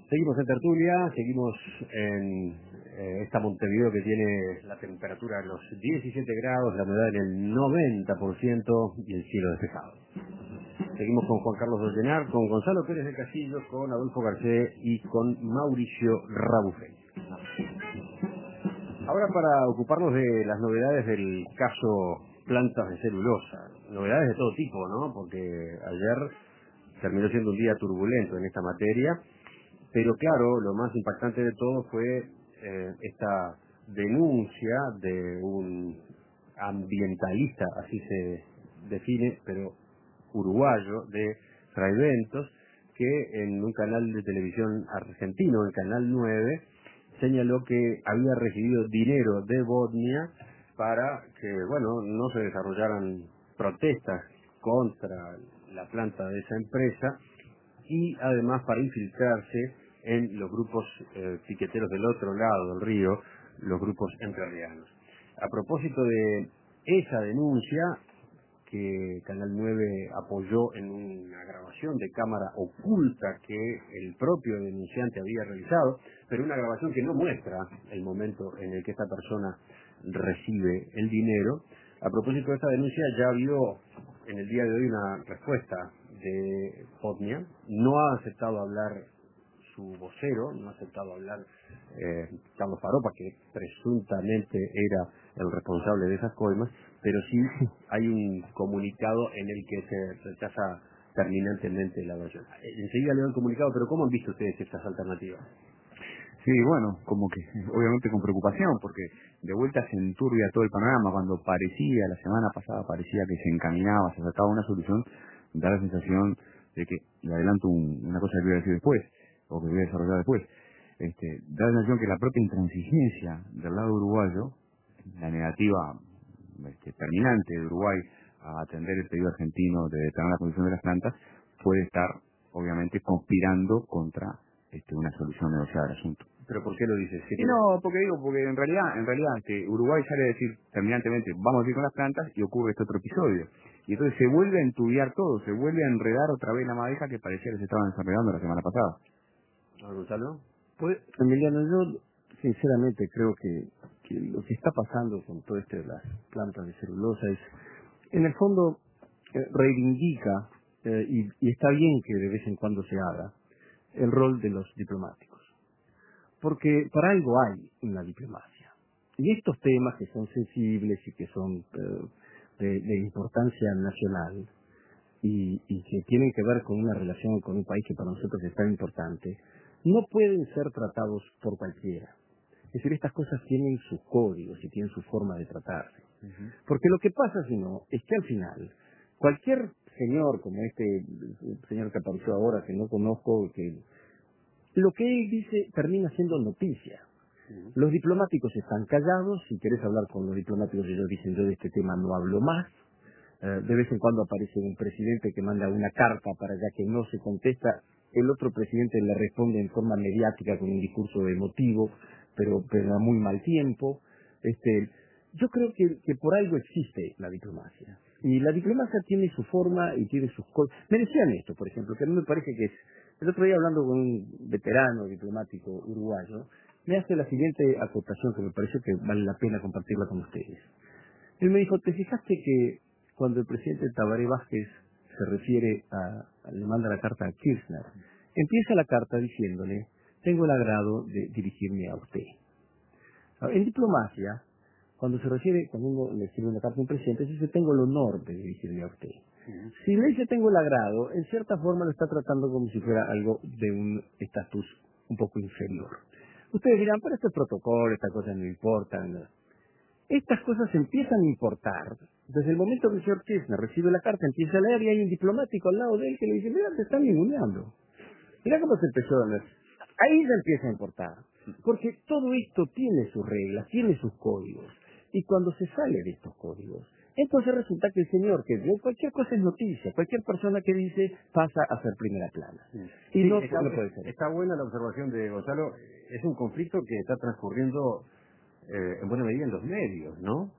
Seguimos en tertulia, seguimos en esta Montevideo que tiene la temperatura en los 17 grados, la humedad en el 90% y el cielo despejado. Seguimos con Juan Carlos Dollenar, con Gonzalo Pérez del Castillo, con Adolfo Garcés y con Mauricio Rabufey. Ahora para ocuparnos de las novedades del caso plantas de celulosa, novedades de todo tipo, ¿no? Porque ayer terminó siendo un día turbulento en esta materia. Pero claro, lo más impactante de todo fue esta denuncia de un ambientalista, así se define, pero uruguayo, de Fraiventos, que en un canal de televisión argentino, el Canal 9, señaló que había recibido dinero de Botnia para que, bueno, no se desarrollaran protestas contra la planta de esa empresa, y además para infiltrarse en los grupos piqueteros del otro lado del río, los grupos entrerrianos. A propósito de esa denuncia que Canal 9 apoyó en una grabación de cámara oculta que el propio denunciante había realizado, pero una grabación que no muestra el momento en el que esta persona recibe el dinero. A propósito de esta denuncia, ya vio en el día de hoy una respuesta de Botnia. No ha aceptado hablar su vocero, no ha aceptado hablar Carlos Faropa, que presuntamente era el responsable de esas coimas, pero sí hay un comunicado en el que se rechaza terminantemente la versión. Enseguida leo el comunicado, pero ¿cómo han visto ustedes estas alternativas? Sí, bueno, como que obviamente con preocupación, porque de vuelta se enturbia todo el panorama. Cuando parecía, la semana pasada parecía que se encaminaba, se sacaba una solución, da la sensación de que, y adelanto una cosa que voy a decir después, o que voy a desarrollar después, da la sensación que la propia intransigencia del lado uruguayo, la negativa terminante de Uruguay a atender el pedido argentino de detener la condición de las plantas, puede estar obviamente conspirando contra una solución negociada del asunto. ¿Pero por qué lo dices? No, porque en realidad Uruguay sale a decir terminantemente, vamos a ir con las plantas, y ocurre este otro episodio. Y entonces se vuelve a entubiar todo, se vuelve a enredar otra vez la madeja que parecía que se estaba desenredando la semana pasada. Gonzalo. Pues, Emiliano, yo sinceramente creo que lo que está pasando con todo esto de las plantas de celulosa es, en el fondo, reivindica, y está bien que de vez en cuando se haga, el rol de los diplomáticos. Porque para algo hay una diplomacia. Y estos temas que son sensibles y que son de importancia nacional y que tienen que ver con una relación con un país que para nosotros es tan importante, no pueden ser tratados por cualquiera. Es decir, estas cosas tienen sus códigos y tienen su forma de tratarse. Porque lo que pasa, si no, es que al final, cualquier señor como este señor que apareció ahora, que no conozco, que lo que él dice termina siendo noticia. Los diplomáticos están callados. Si querés hablar con los diplomáticos, ellos dicen: yo de este tema no hablo más. De vez en cuando aparece un presidente que manda una carta para allá que no se contesta. El otro presidente le responde en forma mediática con un discurso emotivo, pero a muy mal tiempo. Yo creo que por algo existe la diplomacia. Y la diplomacia tiene su forma y tiene sus cosas. Me decían esto, por ejemplo, que a mí me parece que es... El otro día, hablando con un veterano diplomático uruguayo, me hace la siguiente acotación que me pareció que vale la pena compartirla con ustedes. Él me dijo: ¿te fijaste que cuando el presidente Tabaré Vázquez se refiere le manda la carta a Kirchner, empieza la carta diciéndole: tengo el agrado de dirigirme a usted? En diplomacia, cuando uno le escribe una carta a un presidente, dice: tengo el honor de dirigirme a usted. Si le dice tengo el agrado, en cierta forma lo está tratando como si fuera algo de un estatus un poco inferior. Ustedes dirán: pero este protocolo, estas cosas no importan. ¿No? Estas cosas empiezan a importar desde el momento que el señor Kirchner recibe la carta, empieza a leer, y hay un diplomático al lado de él que le dice: mira, te están ninguneando. Mira cómo se empezó a leer. Ahí ya empieza a importar. Porque todo esto tiene sus reglas, tiene sus códigos. Y cuando se sale de estos códigos, entonces resulta que el señor que ve cualquier cosa es noticia, cualquier persona que dice pasa a ser primera plana. Y Sí, no está, puede ser. Está buena la observación de Gonzalo. Es un conflicto que está transcurriendo en buena medida en los medios, ¿no?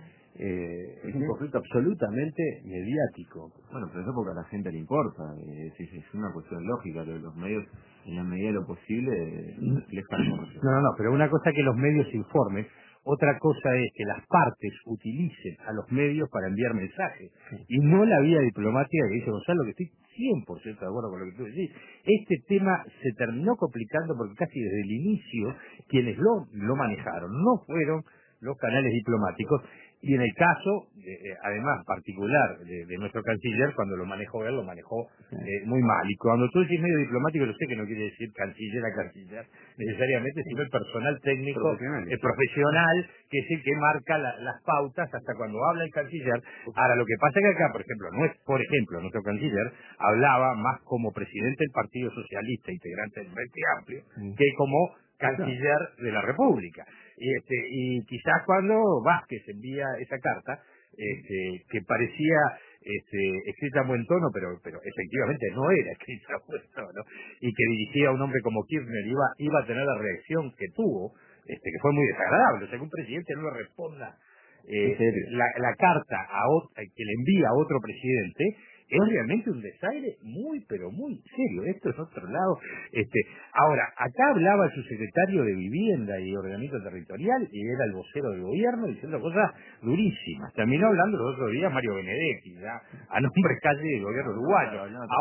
Es un conflicto absolutamente mediático. Bueno, pero eso porque a la gente le importa, es una cuestión lógica, que los medios en la medida de lo posible, reflejar corrupción. No, pero una cosa es que los medios informen, otra cosa es que las partes utilicen a los medios para enviar mensajes. Y no la vía diplomática que dice Gonzalo, que estoy 100% de acuerdo con lo que tú decís. Este tema se terminó complicando porque casi desde el inicio quienes lo manejaron no fueron los canales diplomáticos, y en el caso, además particular de nuestro canciller, cuando lo manejó él, lo manejó muy mal. Y cuando tú decís medio diplomático, yo sé que no quiere decir canciller a canciller necesariamente, sino el personal técnico profesional, que es el que marca las pautas hasta cuando habla el canciller. Ahora, lo que pasa es que acá, por ejemplo, nuestro canciller hablaba más como presidente del Partido Socialista, integrante del Frente Amplio, que como canciller de la República. Y quizás cuando Vázquez envía esa carta, que parecía escrita a buen tono, pero efectivamente no era escrita a buen tono, y que dirigía a un hombre como Kirchner, iba a tener la reacción que tuvo, que fue muy desagradable. O sea, que un presidente no le responda la carta que le envía a otro presidente, es realmente un desaire muy, pero muy serio. Esto es otro lado. Ahora, acá hablaba el subsecretario de Vivienda y Ordenamiento Territorial, y era el vocero del gobierno, diciendo cosas durísimas. Terminó hablando los otros días Mario Benedetti, ya, a nombre casi del gobierno uruguayo.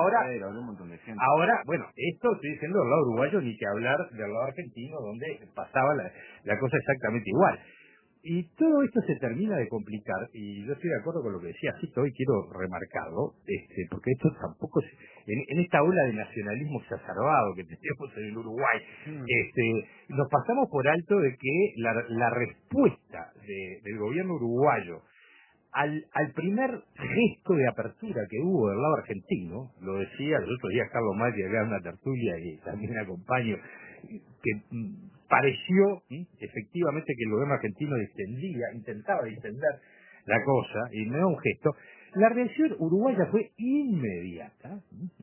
Ahora, bueno, esto estoy diciendo del lado uruguayo, ni que hablar del lado argentino, donde pasaba la cosa exactamente igual. Y todo esto se termina de complicar, y yo estoy de acuerdo con lo que decía Fito, y quiero remarcarlo, porque esto tampoco es, en esta ola de nacionalismo exacerbado que tenemos en el Uruguay, nos pasamos por alto de que la respuesta del gobierno uruguayo al primer gesto de apertura que hubo del lado argentino, lo decía el otro día Carlos Maggi, acá en una tertulia, y también acompaño, que pareció efectivamente que el gobierno argentino intentaba distender la cosa, y no era un gesto. La reacción uruguaya fue inmediata,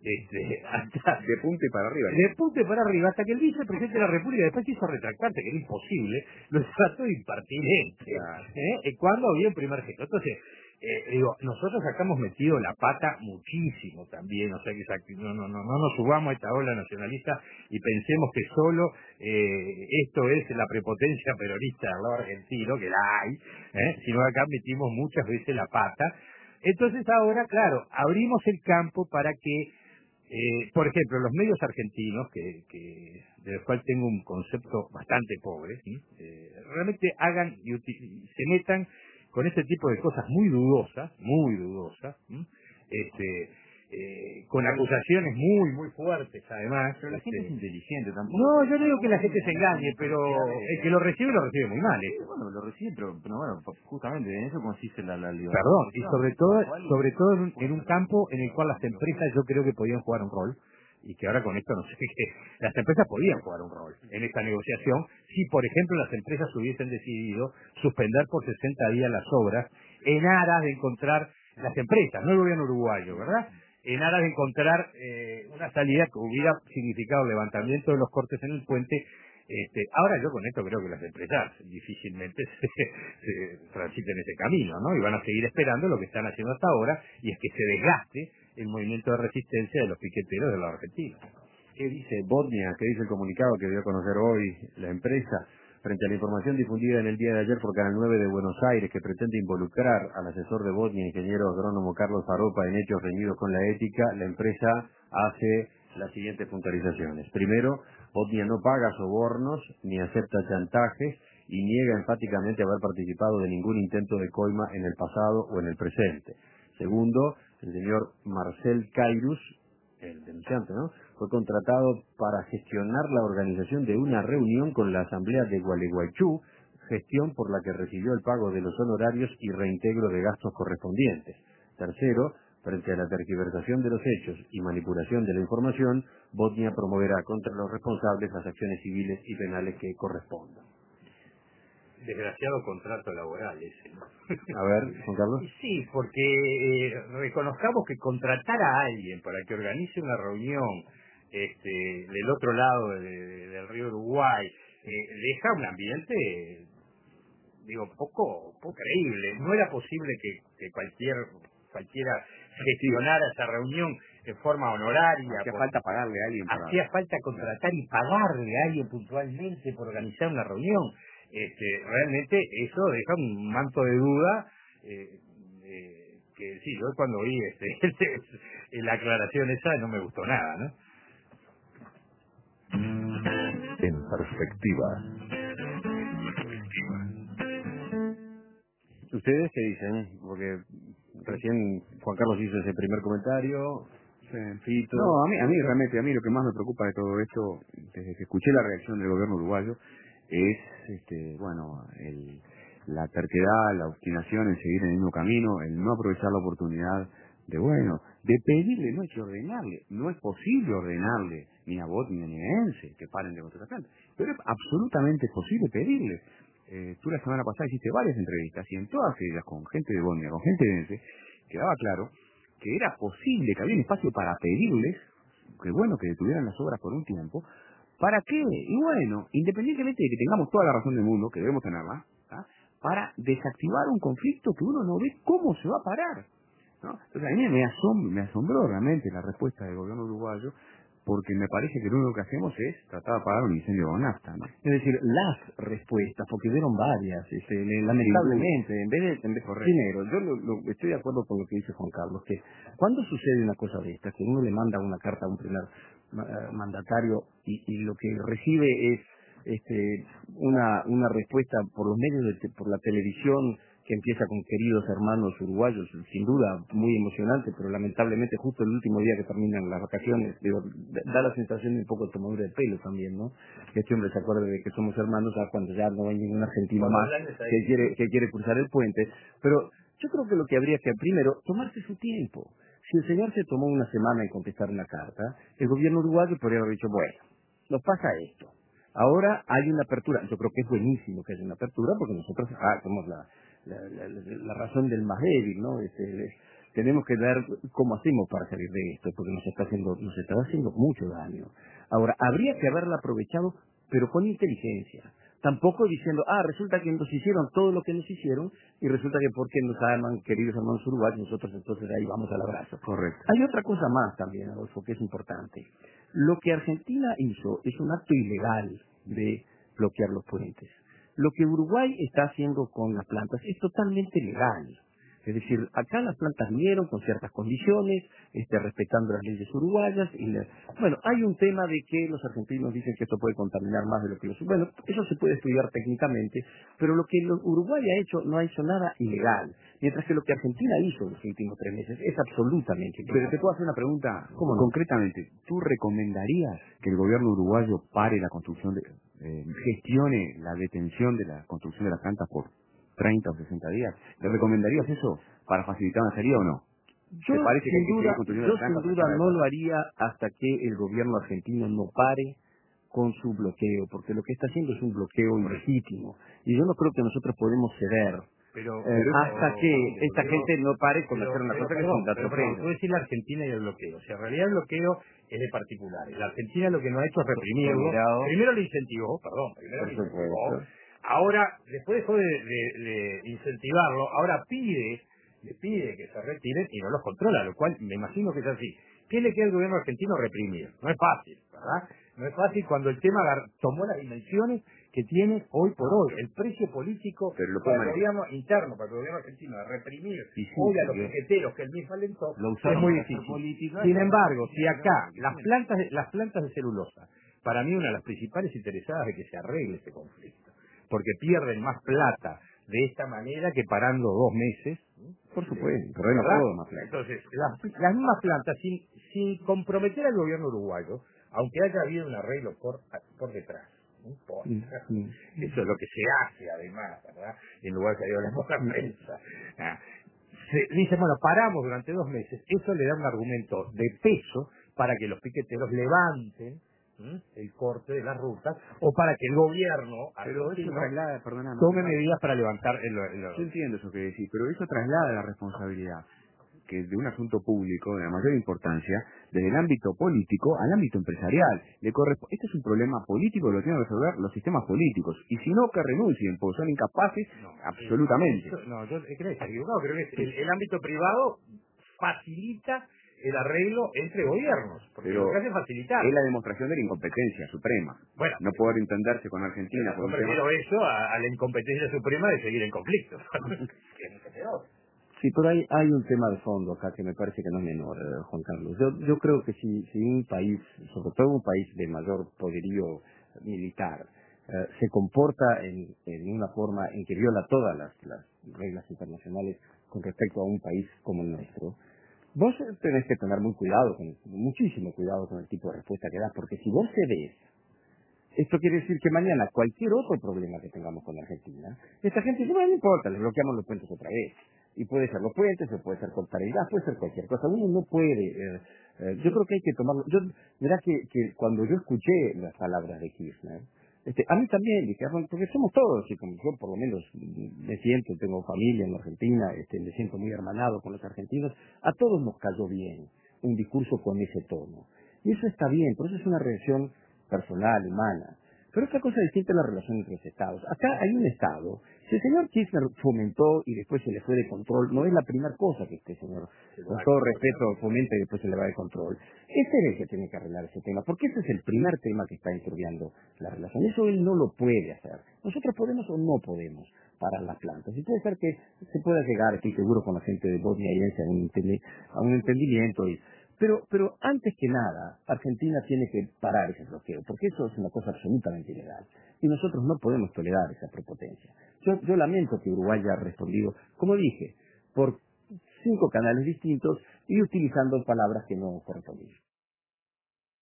de punte para arriba. De punte para arriba, hasta que el vicepresidente de la República después quiso retractarse, que era imposible, lo trató de impertinente, cuando había un primer gesto. Entonces, nosotros acá hemos metido la pata muchísimo también, o sea que no nos subamos a esta ola nacionalista y pensemos que solo esto es la prepotencia peronista del lado argentino, que la hay, sino acá metimos muchas veces la pata. Entonces ahora, claro, abrimos el campo para que, por ejemplo, los medios argentinos, de los cuales tengo un concepto bastante pobre, realmente hagan y se metan con este tipo de cosas muy dudosas, con acusaciones muy, muy fuertes, además. Pero la gente es inteligente tampoco. No, yo no digo que la gente se engañe, pero el que lo recibe muy mal. Bueno, lo recibe, pero bueno, justamente en eso consiste la libertad. Perdón, y sobre todo en un campo en el cual las empresas yo creo que podían jugar un rol, y que ahora con esto no sé qué, las empresas podían jugar un rol en esta negociación si, por ejemplo, las empresas hubiesen decidido suspender por 60 días las obras en aras de encontrar, las empresas, no el gobierno uruguayo, ¿verdad?, en aras de encontrar una salida que hubiera significado el levantamiento de los cortes en el puente. Ahora yo con esto creo que las empresas difícilmente se transiten ese camino, ¿no? Y van a seguir esperando lo que están haciendo hasta ahora, y es que se desgaste el movimiento de resistencia de los piqueteros de la Argentina. ¿Qué dice Botnia? ¿Qué dice el comunicado que dio a conocer hoy la empresa? Frente a la información difundida en el día de ayer por Canal 9 de Buenos Aires, que pretende involucrar al asesor de Botnia, ingeniero agrónomo Carlos Faropa, en hechos reñidos con la ética, la empresa hace las siguientes puntualizaciones. Primero, Botnia no paga sobornos ni acepta chantajes y niega enfáticamente haber participado de ningún intento de coima en el pasado o en el presente. Segundo, el señor Marcel Cairus, el denunciante, ¿no?, fue contratado para gestionar la organización de una reunión con la Asamblea de Gualeguaychú, gestión por la que recibió el pago de los honorarios y reintegro de gastos correspondientes. Tercero, frente a la tergiversación de los hechos y manipulación de la información, Botnia promoverá contra los responsables las acciones civiles y penales que correspondan. Desgraciado contrato laboral ese, ¿no? A ver, Juan Carlos. Sí, porque reconozcamos que contratar a alguien para que organice una reunión del otro lado del río Uruguay deja un ambiente, poco creíble. No era posible que cualquiera gestionara esa reunión en forma honoraria. Hacía falta pagarle a alguien. Hacía falta contratar y pagarle a alguien puntualmente por organizar una reunión. Realmente eso deja un manto de duda, que sí, yo cuando vi la aclaración esa no me gustó nada, ¿no? En perspectiva. ¿Ustedes qué dicen? Porque recién Juan Carlos hizo ese primer comentario. Fito. No, a mí realmente, a mí lo que más me preocupa de todo esto, desde que escuché la reacción del gobierno uruguayo, es, la terquedad, la obstinación en seguir en el mismo camino, el no aprovechar la oportunidad de pedirle, no hay que ordenarle, no es posible ordenarle ni a vos ni a Ense que paren de construir la planta, pero es absolutamente posible pedirle. Tú la semana pasada hiciste varias entrevistas y en todas ellas con gente de Bonia, con gente de Ense, quedaba claro que era posible, que había un espacio para pedirles que detuvieran las obras por un tiempo. ¿Para qué? Y bueno, independientemente de que tengamos toda la razón del mundo, que debemos tenerla, ¿ah?, para desactivar un conflicto que uno no ve cómo se va a parar, ¿no? Entonces a mí me asombró realmente la respuesta del gobierno uruguayo, porque me parece que lo único que hacemos es tratar de apagar un incendio con nafta, ¿no? Es decir, las respuestas, porque dieron varias, lamentablemente, en vez de primero, yo estoy de acuerdo con lo que dice Juan Carlos, que cuando sucede una cosa de esta, que uno le manda una carta a un primer mandatario y lo que recibe es una respuesta por los medios, por la televisión, que empieza con queridos hermanos uruguayos, sin duda muy emocionante, pero lamentablemente justo el último día que terminan las vacaciones, da la sensación de un poco de tomadura de pelo también, ¿no? Que este hombre se acuerde de que somos hermanos cuando ya no hay ningún argentino más que quiere cruzar el puente. Pero yo creo que lo que habría que, primero, tomarse su tiempo. Si el señor se tomó una semana en contestar una carta, el gobierno uruguayo podría haber dicho, bueno, nos pasa esto. Ahora hay una apertura. Yo creo que es buenísimo que haya una apertura porque nosotros somos la razón del más débil, ¿no? Tenemos que ver cómo hacemos para salir de esto, porque nos está haciendo mucho daño. Ahora, habría que haberla aprovechado, pero con inteligencia. Tampoco diciendo, resulta que nos hicieron todo lo que nos hicieron, y resulta que porque nos aman, queridos hermanos uruguayos, nosotros entonces ahí vamos al abrazo. Correcto. Hay otra cosa más también, Adolfo, que es importante. Lo que Argentina hizo es un acto ilegal de bloquear los puentes. Lo que Uruguay está haciendo con las plantas es totalmente legal. Es decir, acá las plantas vinieron con ciertas condiciones, respetando las leyes uruguayas. Bueno, hay un tema de que los argentinos dicen que esto puede contaminar más de lo que los... Bueno, eso se puede estudiar técnicamente, pero lo que Uruguay ha hecho no ha hecho nada ilegal. Mientras que lo que Argentina hizo en los últimos 3 meses es absolutamente ilegal. Pero te puedo hacer una pregunta. ¿Cómo no? Concretamente, ¿tú recomendarías que el gobierno uruguayo pare la construcción gestione la detención de la construcción de las plantas por 30 o 60 días? ¿Le recomendarías eso para facilitar una salida o no? Yo sin duda no lo haría hasta que el gobierno argentino no pare con su bloqueo, porque lo que está haciendo es un bloqueo ilegítimo. Y yo no creo que nosotros podemos ceder hasta que esta gente no pare con hacer una cosa que es un dato. Pero decir la Argentina y el bloqueo. O sea, en realidad el bloqueo es de particulares. La Argentina lo que no ha hecho es reprimirlo. Primero lo incentivó, Ahora, después dejó de incentivarlo, ahora le pide que se retiren y no los controla, lo cual me imagino que es así. ¿Qué le queda al gobierno argentino? Reprimir. No es fácil, ¿verdad? No es fácil cuando el tema tomó las dimensiones que tiene hoy por hoy. El precio político para el gobierno interno, para el gobierno argentino, de reprimir hoy a los piqueteros que el mismo alentó, es muy difícil. Sin embargo, si acá las plantas de celulosa, para mí una de las principales interesadas de que se arregle ese conflicto, porque pierden más plata de esta manera que parando 2 meses. Por supuesto, más plata. Entonces, las mismas plantas, sin comprometer al gobierno uruguayo, aunque haya habido un arreglo por detrás. Eso es lo que se hace además, ¿verdad? En lugar que hablemos de la prensa. Se dice, bueno, paramos durante 2 meses, eso le da un argumento de peso para que los piqueteros levanten el corte de las rutas, o para que el gobierno tome medidas para levantar Yo entiendo eso que decís, pero eso traslada la responsabilidad que de un asunto público de la mayor importancia, desde el ámbito político al ámbito empresarial. Este es un problema político, lo tienen que resolver los sistemas políticos, y si no, que renuncien, porque son incapaces, absolutamente. Yo creo que está equivocado, creo que el ámbito privado facilita el arreglo entre gobiernos, porque pero lo que hace es facilitar. es la demostración de la incompetencia suprema. Bueno, no poder entenderse con Argentina. yo prefiero eso a la incompetencia suprema de seguir en conflicto. Que es mucho peor. Sí, pero hay un tema de fondo acá que me parece que no es menor, Juan Carlos. Yo creo que si un país, sobre todo un país de mayor poderío militar, se comporta en una forma en que viola todas las reglas internacionales con respecto a un país como el nuestro, vos tenés que tener muchísimo cuidado con el tipo de respuesta que das, porque si vos cedés, esto quiere decir que mañana cualquier otro problema que tengamos con Argentina, esta gente dice, bueno, no importa, les bloqueamos los puentes otra vez. Y puede ser los puentes, o puede ser cortar el gas, puede ser cualquier cosa. Uno no puede. Yo creo que hay que tomarlo. Mirá que cuando yo escuché las palabras de Kirchner, a mí también dije, porque somos todos, y como yo por lo menos me siento, tengo familia en Argentina, me siento muy hermanado con los argentinos, a todos nos cayó bien un discurso con ese tono. Y eso está bien, pero eso es una reacción personal, humana. Pero otra cosa distinta es la relación entre los estados. Acá hay un estado. Si el señor Kirchner fomentó y después se le fue de control, no es la primera cosa que este señor, con todo respeto, fomenta y después se le va de control. Ese es el que tiene que arreglar ese tema, porque ese es el primer tema que está enturbiando la relación. Eso él no lo puede hacer. Nosotros podemos o no podemos parar las plantas. Y puede ser que se pueda llegar, estoy seguro, con la gente de Bosnia y Herzegovina a un entendimiento. Pero antes que nada, Argentina tiene que parar ese bloqueo, porque eso es una cosa absolutamente ilegal. Y nosotros no podemos tolerar esa prepotencia. Yo lamento que Uruguay haya respondido, como dije, por 5 canales distintos y utilizando palabras que no corresponden.